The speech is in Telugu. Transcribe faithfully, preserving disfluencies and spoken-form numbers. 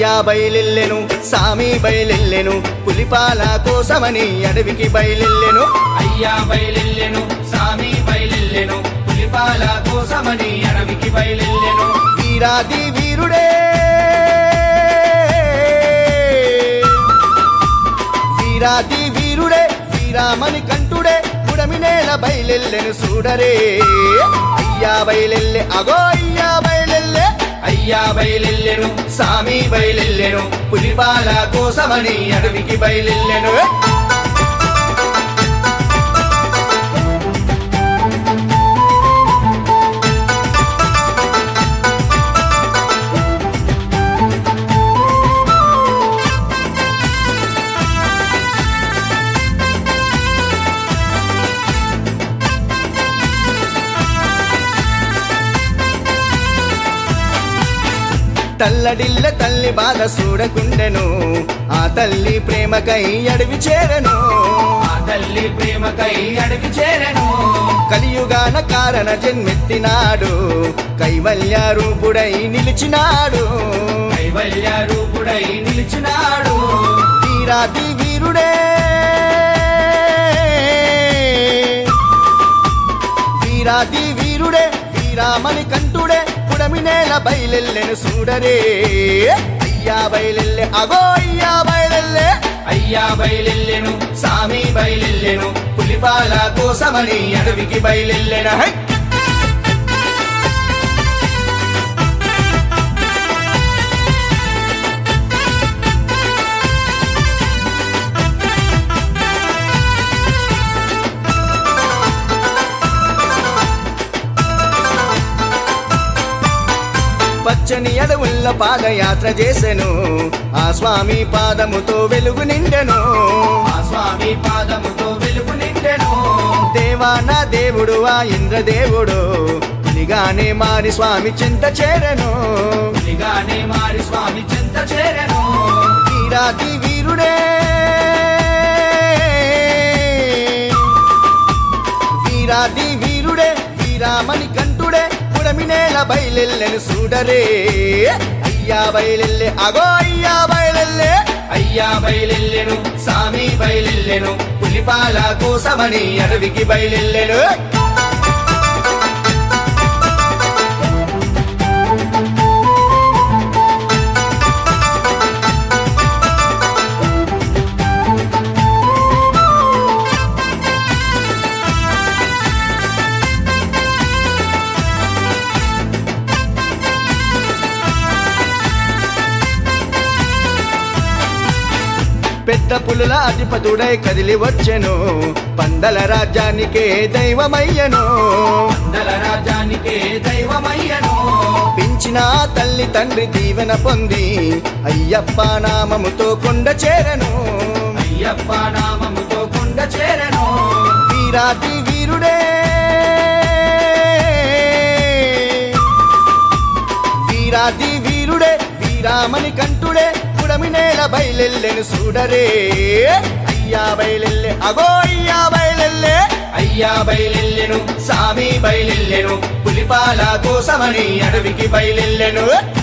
అయ్యా బయలెల్లెను సామి బయలెల్లెను పులిపాల కోసమని అడవికి బయలెల్లెను అయ్యా బయలెల్లెను సామి బయలెల్లెను పులిపాల కోసమని అడవికి బయలెల్లెను వీరాది వీరుడే వీరాది వీరుడే వీరామణి కంఠుడే పుడమి నేల బయలెల్లెను చూడరే అయ్యా బయలెల్లె అగో అయ్యా బయలెల్లె అయ్యా బయలెల్లెను సామి బయలెల్లెను పులిపాల కోసమని అడవికి బయలెల్లెను తల్లడిల్ల తల్లి బాధ చూడకుండెను ఆ తల్లి ప్రేమకై అడవి చేరెను ఆ తల్లి ప్రేమకై అడవి చేరెను కలియుగాన కారణ జన్మెత్తినాడు కైవల్య రూపుడై నిలిచినాడు కైవల్య రూపుడై నిలిచినాడు వీరాది వీరుడే వీరాది వీరుడే వీరామణి కంఠుడే పుడమి నేల బయలెల్లెను చూడరే అయ్యా బయలెల్లె అగో అయ్యా బయలెల్లె అయ్యా బయలెల్లెను సామి బయలెల్లెను పులిపాల కోసమని అడవికి బయలెల్లెను హై పచ్చని అడవుల్ల పాదయాత్ర చేసెను ఆ స్వామి పాదముతో వెలుగు నిండెను ఆ స్వామి పాదముతో వెలుగు నిండెను దేవాన దేవుడు ఆ ఇంద్రదేవుడు పులిగానే మారి స్వామి చింత చేరెను పులిగానే మారి స్వామి చింత చేరెను వీరాది వీరుడే వీరాది వీరుడే వీరామణి కంఠుడే పుడమి నేల బయలెల్లెను చూడరే అయ్యా బయలెల్లె అగో అయ్యా బయలెల్లె అయ్యా బయలెల్లెను సామి బయలెల్లెను పులిపాల కోసమని అడవికి బయలెల్లెను పెద్ద పులుల అధిపతుడై కదిలి వచ్చెను పందల రాజ్యానికే దైవమయ్యను పందల రాజ్యానికే దైవమయ్యను పెంచిన తల్లి తండ్రి దీవెన పొంది అయ్యప్ప నామముతో కొండ చేరెను అయ్యప్ప నామముతో కొండ చేరెను వీరాది వీరుడే వీరాది వీరుడే వీరామణి కంఠుడే పుడమి నేల బయలెల్లెను చూడరే అయ్యా బయలెల్లె అగో అయ్యా బయలెల్లె అయ్యా బయలెల్లెను సామి బయలెల్లెను పులిపాల కోసమని అడవికి బయలెల్లెను